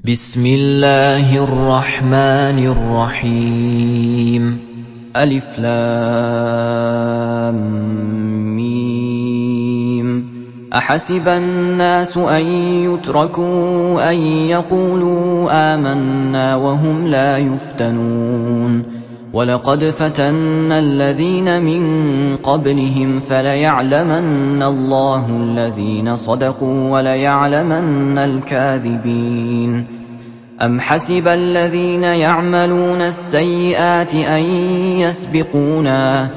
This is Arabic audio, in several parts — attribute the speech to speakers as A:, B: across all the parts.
A: بسم الله الرحمن الرحيم ألف لام ميم أحسب الناس أن يتركوا أن يقولوا آمنا وهم لا يفتنون ولقد فتنا الذين من قبلهم فليعلمن الله الذين صدقوا وليعلمن الكاذبين أم حسب الذين يعملون السيئات أن يسبقونا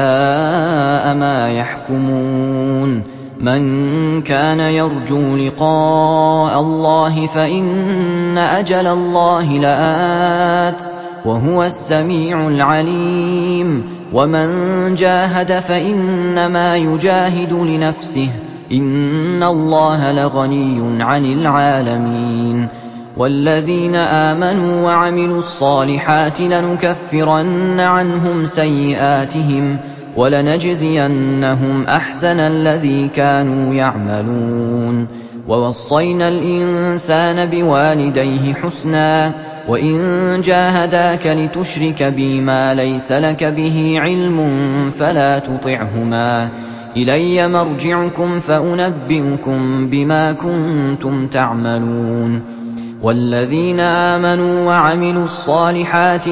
A: ساء ما يحكمون من كان يرجو لقاء الله فإن أجل الله لآت وهو السميع العليم ومن جاهد فإنما يجاهد لنفسه إن الله لغني عن العالمين والذين آمنوا وعملوا الصالحات لنكفرن عنهم سيئاتهم ولنجزينهم أحسن الذي كانوا يعملون ووصينا الإنسان بوالديه حسنا وإن جاهداك لتشرك بي ما ليس لك به علم فلا تطعهما إلي مرجعكم فأنبئكم بما كنتم تعملون والذين آمنوا وعملوا الصالحات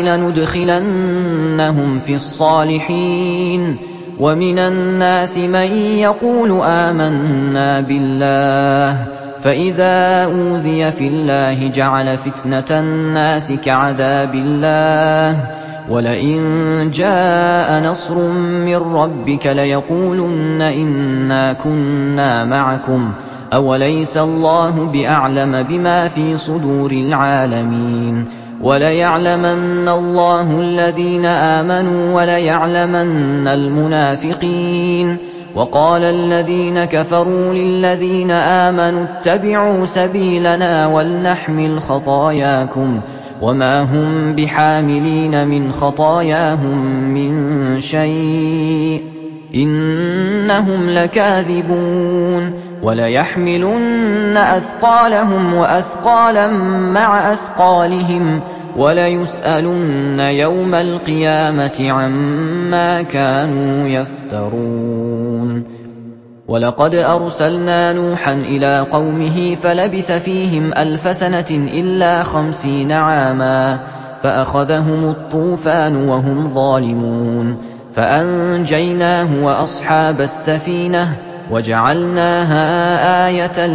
A: لندخلنهم في الصالحين ومن الناس من يقول آمنا بالله فإذا أوذي في الله جعل فتنة الناس كعذاب الله ولئن جاء نصر من ربك ليقولن إنا كنا معكم أوليس الله بأعلم بما في صدور العالمين وليعلمن الله الذين آمنوا وليعلمن المنافقين وقال الذين كفروا للذين آمنوا اتبعوا سبيلنا ولنحمل خطاياكم وما هم بحاملين من خطاياهم من شيء إنهم لكاذبون وليحملن أثقالهم وأثقالا مع أثقالهم وليسألن يوم القيامة عما كانوا يفترون ولقد أرسلنا نوحا إلى قومه فلبث فيهم 1000 سنة إلا 50 عاما فأخذهم الطوفان وهم ظالمون فأنجيناه وأصحاب السفينة وجعلناها آية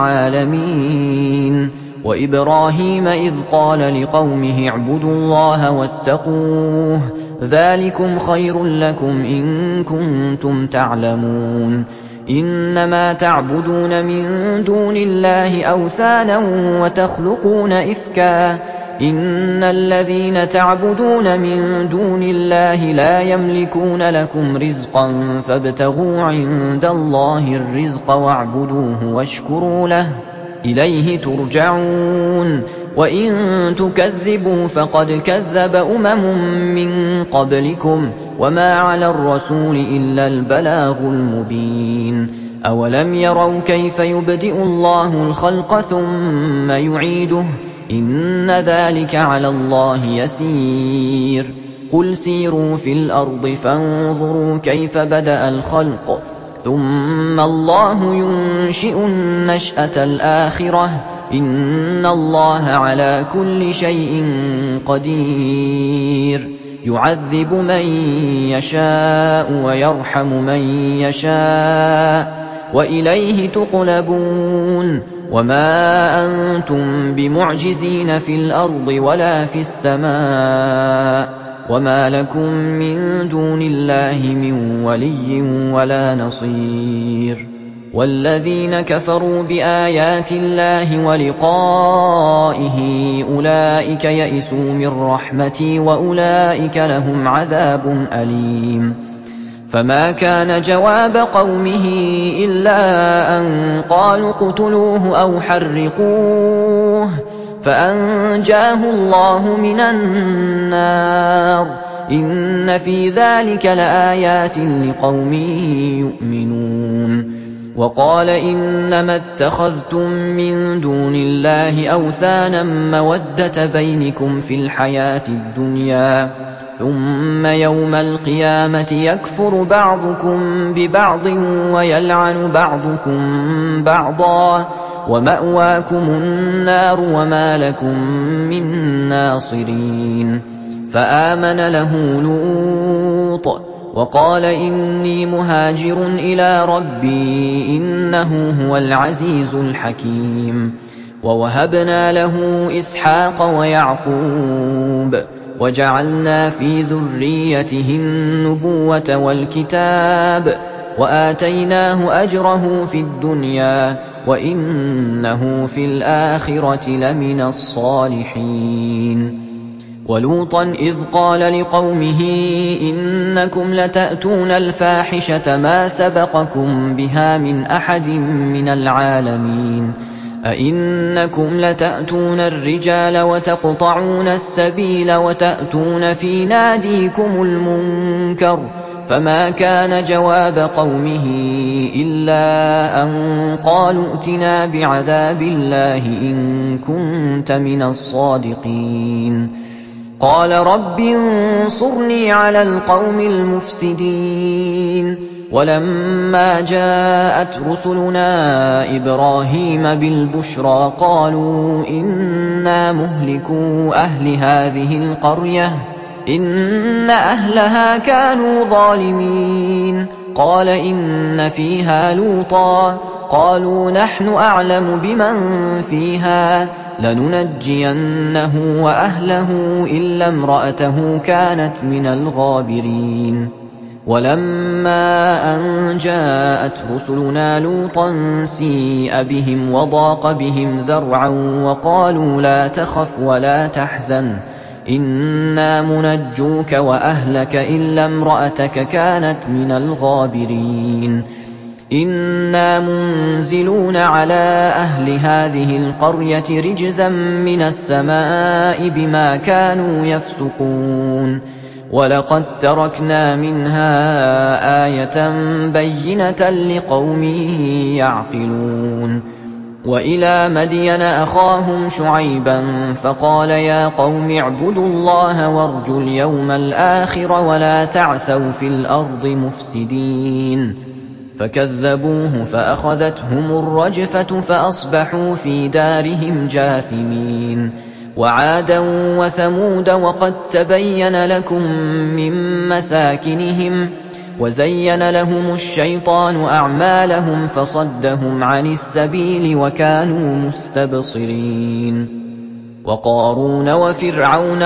A: للعالمين وإبراهيم إذ قال لقومه اعبدوا الله واتقوه ذلكم خير لكم إن كنتم تعلمون إنما تعبدون من دون الله أوثانا وتخلقون إفكا إن الذين تعبدون من دون الله لا يملكون لكم رزقا فابتغوا عند الله الرزق واعبدوه واشكروا له إليه ترجعون وإن تكذبوا فقد كذب من قبلكم وما على الرسول إلا البلاغ المبين أولم يروا كيف يبدئ الله الخلق ثم يعيده إن ذلك على الله يسير قل سيروا في الأرض فانظروا كيف بدأ الخلق ثم الله ينشئ النشأة الآخرة إن الله على كل شيء قدير يعذب من يشاء ويرحم من يشاء وإليه تقلبون وما أنتم بمعجزين في الأرض ولا في السماء وما لكم من دون الله من ولي ولا نصير والذين كفروا بآيات الله ولقائه أولئك يئسوا من رحمتي وأولئك لهم عذاب أليم فما كان جواب قومه إلا أن قالوا اقتلوه أو حرقوه فأنجاه الله من النار إن في ذلك لآيات لقوم يؤمنون وقال إنما اتخذتم من دون الله أوثانا مودة بينكم في الحياة الدنيا ثم يوم القيامة يكفر بعضكم ببعض ويلعن بعضكم بعضا ومأواكم النار وما لكم من ناصرين. فآمن له لوط وقال إني مهاجر إلى ربي إنه هو العزيز الحكيم. ووهبنا له إسحاق ويعقوب وجعلنا في ذريته النبوة والكتاب وآتيناه أجره في الدنيا وإنه في الآخرة لمن الصالحين. ولوطا إذ قال لقومه إنكم لتأتون الفاحشة ما سبقكم بها من أحد من العالمين أئنكم لتأتون الرجال وتقطعون السبيل وتأتون في ناديكم المنكر فما كان جواب قومه إلا أن قالوا ائتنا بعذاب الله إن كنت من الصادقين. قال رب انصرني على القوم المفسدين. ولما جاءت رسلنا إبراهيم بالبشرى قالوا إنا مهلكو أهل هذه القرية إن أهلها كانوا ظالمين. قال إن فيها لوطا قالوا نحن أعلم بمن فيها لننجينه وأهله إلا امرأته كانت من الغابرين. ولما أن جاءت رسلنا لوطا سيء بهم وضاق بهم ذرعا وقالوا لا تخف ولا تحزن إنا منجوك وأهلك إلا امرأتك كانت من الغابرين. إنا منزلون على أهل هذه القرية رجزا من السماء بما كانوا يفسقون. ولقد تركنا منها آية بينة لقوم يعقلون. وإلى مدين أخاهم شعيبا فقال يا قوم اعبدوا الله وارجوا اليوم الآخر ولا تعثوا في الأرض مفسدين. فكذبوه فأخذتهم الرجفة فأصبحوا في دارهم جاثمين. وعادا وثمود وقد تبين لكم من مساكنهم وزين لهم الشيطان أعمالهم فصدهم عن السبيل وكانوا مستبصرين. وقارون وفرعون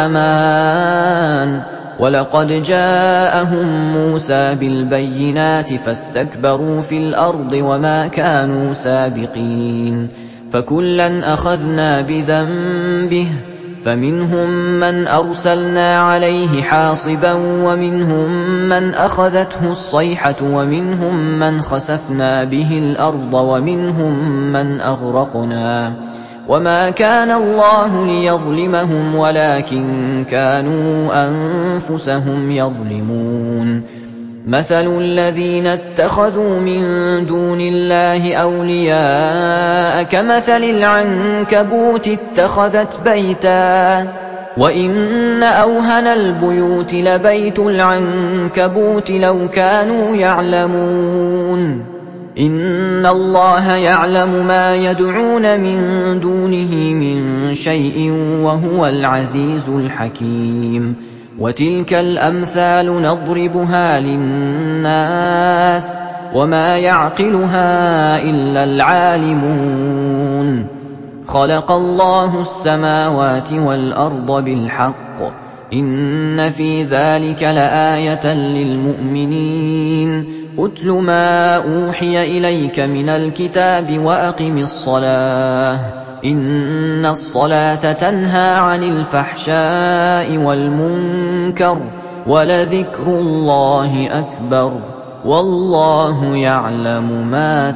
A: وهامان ولقد جاءهم موسى بالبينات فاستكبروا في الأرض وما كانوا سابقين. فكلا أخذنا بذنبه فمنهم من أرسلنا عليه حاصبا ومنهم من أخذته الصيحة ومنهم من خسفنا به الأرض ومنهم من أغرقنا. وما كان الله ليظلمهم ولكن كانوا أنفسهم يظلمون. مثل الذين اتخذوا من دون الله أولياء كمثل العنكبوت اتخذت بيتا وإن أوهن البيوت لبيت العنكبوت لو كانوا يعلمون. إن الله يعلم ما يدعون من دونه من شيء وهو العزيز الحكيم. وتلك الأمثال نضربها للناس وما يعقلها إلا العالمون. خلق الله السماوات والأرض بالحق إن في ذلك لآية للمؤمنين. أتل ما أوحي إليك من الكتاب وأقم الصلاة إن الصلاة تنهى عن الفحشاء والمنكر ولذكر الله أكبر والله يعلم ما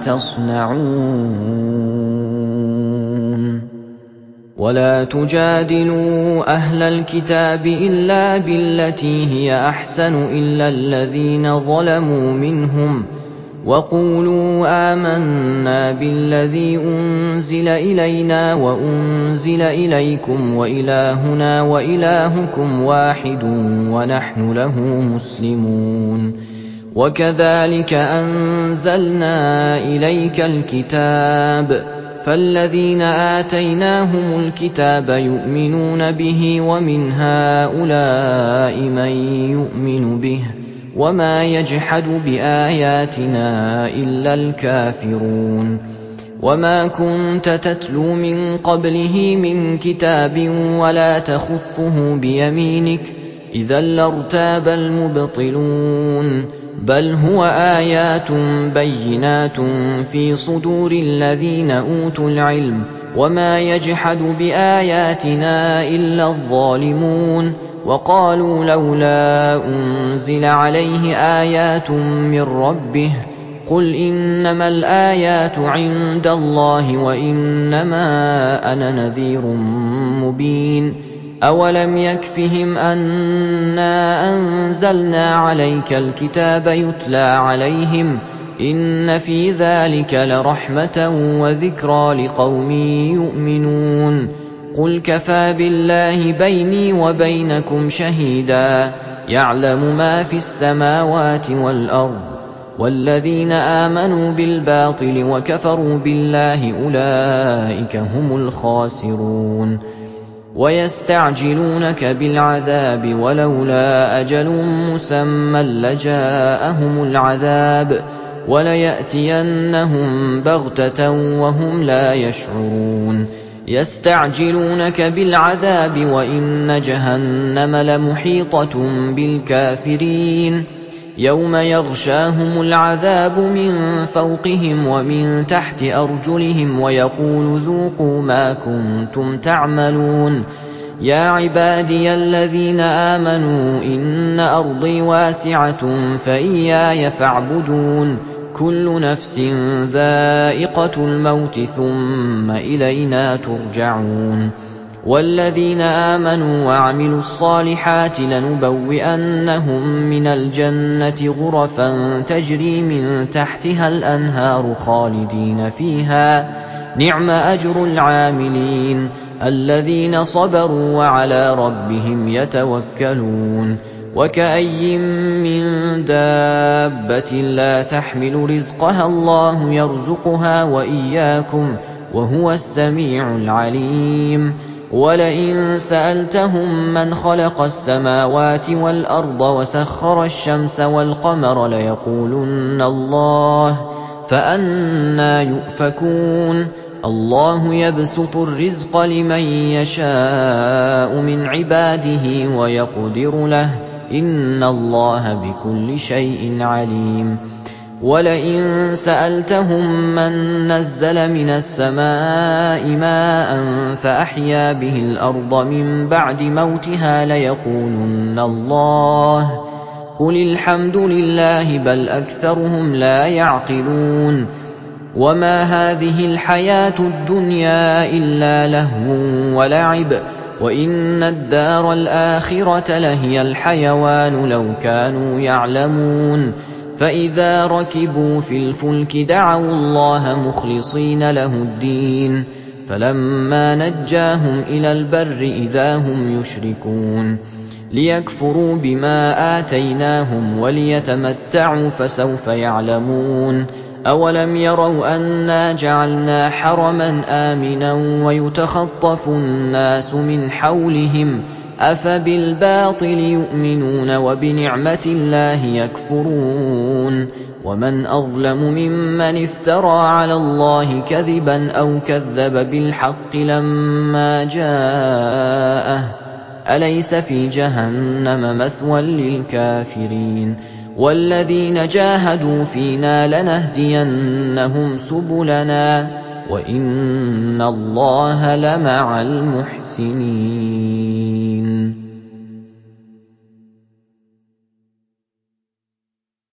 A: تصنعون. ولا تجادلوا أهل الكتاب إلا بالتي هي أحسن إلا الذين ظلموا منهم وقولوا آمنا بالذي أنزل إلينا وأنزل إليكم وإلهنا وإلهكم واحد ونحن له مسلمون. وكذلك أنزلنا إليك الكتاب فالذين آتيناهم الكتاب يؤمنون به ومن هؤلاء من يؤمن به وما يجحد بآياتنا إلا الكافرون. وما كنت تتلو من قبله من كتاب ولا تخطه بيمينك إذا لارتاب المبطلون بل هو آيات بينات في صدور الذين أوتوا العلم وما يجحد بآياتنا إلا الظالمون. وقالوا لولا أنزل عليه آيات من ربه قل إنما الآيات عند الله وإنما أنا نذير مبين. أولم يكفهم أنا أنزلنا عليك الكتاب يتلى عليهم إن في ذلك لرحمة وذكرى لقوم يؤمنون. قل كفى بالله بيني وبينكم شهيدا يعلم ما في السماوات والأرض والذين آمنوا بالباطل وكفروا بالله أولئك هم الخاسرون. ويستعجلونك بالعذاب ولولا أجل مسمى لجاءهم العذاب وليأتينهم بغتة وهم لا يشعرون. يستعجلونك بالعذاب وإن جهنم لمحيطة بالكافرين يوم يغشاهم العذاب من فوقهم ومن تحت أرجلهم ويقول ذوقوا ما كنتم تعملون. يا عبادي الذين آمنوا إن أرضي واسعة فإياي فاعبدون. كل نفس ذائقة الموت ثم إلينا ترجعون. والذين آمنوا وعملوا الصالحات لنبوئنهم من الجنة غرفا تجري من تحتها الأنهار خالدين فيها نعم أجر العاملين الذين صبروا وعلى ربهم يتوكلون. وكأي من دابة لا تحمل رزقها الله يرزقها وإياكم وهو السميع العليم. ولئن سألتهم من خلق السماوات والأرض وسخر الشمس والقمر ليقولن الله فأنى يؤفكون. الله يبسط الرزق لمن يشاء من عباده ويقدر له إن الله بكل شيء عليم. ولئن سألتهم من نزل من السماء ماء فأحيا به الأرض من بعد موتها ليقولن الله قل الحمد لله بل أكثرهم لا يعقلون. وما هذه الحياة الدنيا إلا لهو ولعب وإن الدار الآخرة لهي الحيوان لو كانوا يعلمون. فإذا ركبوا في الفلك دعوا الله مخلصين له الدين فلما نجاهم إلى البر إذا هم يشركون. ليكفروا بما آتيناهم وليتمتعوا فسوف يعلمون. أولم يروا أنا جعلنا حرما آمنا ويتخطف الناس من حولهم أفبالباطل يؤمنون وبنعمة الله يكفرون. ومن أظلم ممن افترى على الله كذبا أو كذب بالحق لما جاءه أليس في جهنم مثوى للكافرين. والذين جاهدوا فينا لنهدينهم سبلنا وإن الله لمع المحسنين.